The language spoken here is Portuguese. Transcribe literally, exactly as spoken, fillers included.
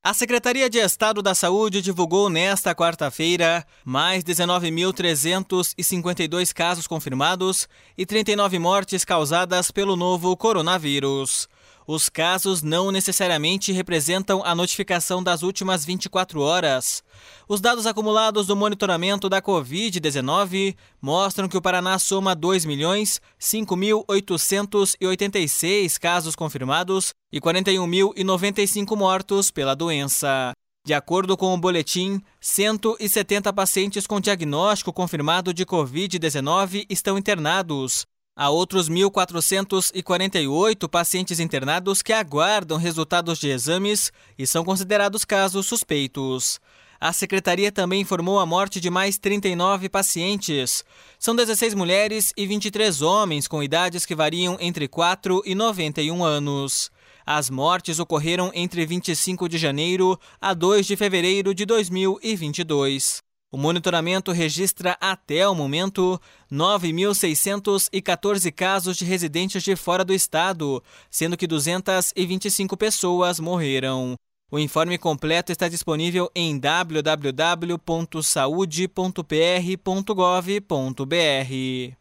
A Secretaria de Estado da Saúde divulgou nesta quarta-feira mais dezenove mil trezentos e cinquenta e dois casos confirmados e trinta e nove mortes causadas pelo novo coronavírus. Os casos não necessariamente representam a notificação das últimas vinte e quatro horas. Os dados acumulados do monitoramento da covid dezenove mostram que o Paraná soma dois milhões cinco mil oitocentos e oitenta e seis casos confirmados e quarenta e um mil e noventa e cinco mortos pela doença. De acordo com o boletim, cento e setenta pacientes com diagnóstico confirmado de covid dezenove estão internados. Há outros mil quatrocentos e quarenta e oito pacientes internados que aguardam resultados de exames e são considerados casos suspeitos. A secretaria também informou a morte de mais trinta e nove pacientes. São dezesseis mulheres e vinte e três homens com idades que variam entre quatro e noventa e um anos. As mortes ocorreram entre vinte e cinco de janeiro a dois de fevereiro de dois mil e vinte e dois. O monitoramento registra, até o momento, nove mil seiscentos e quatorze casos de residentes de fora do estado, sendo que duzentas e vinte e cinco pessoas morreram. O informe completo está disponível em w w w ponto saude ponto p r ponto gov ponto b r.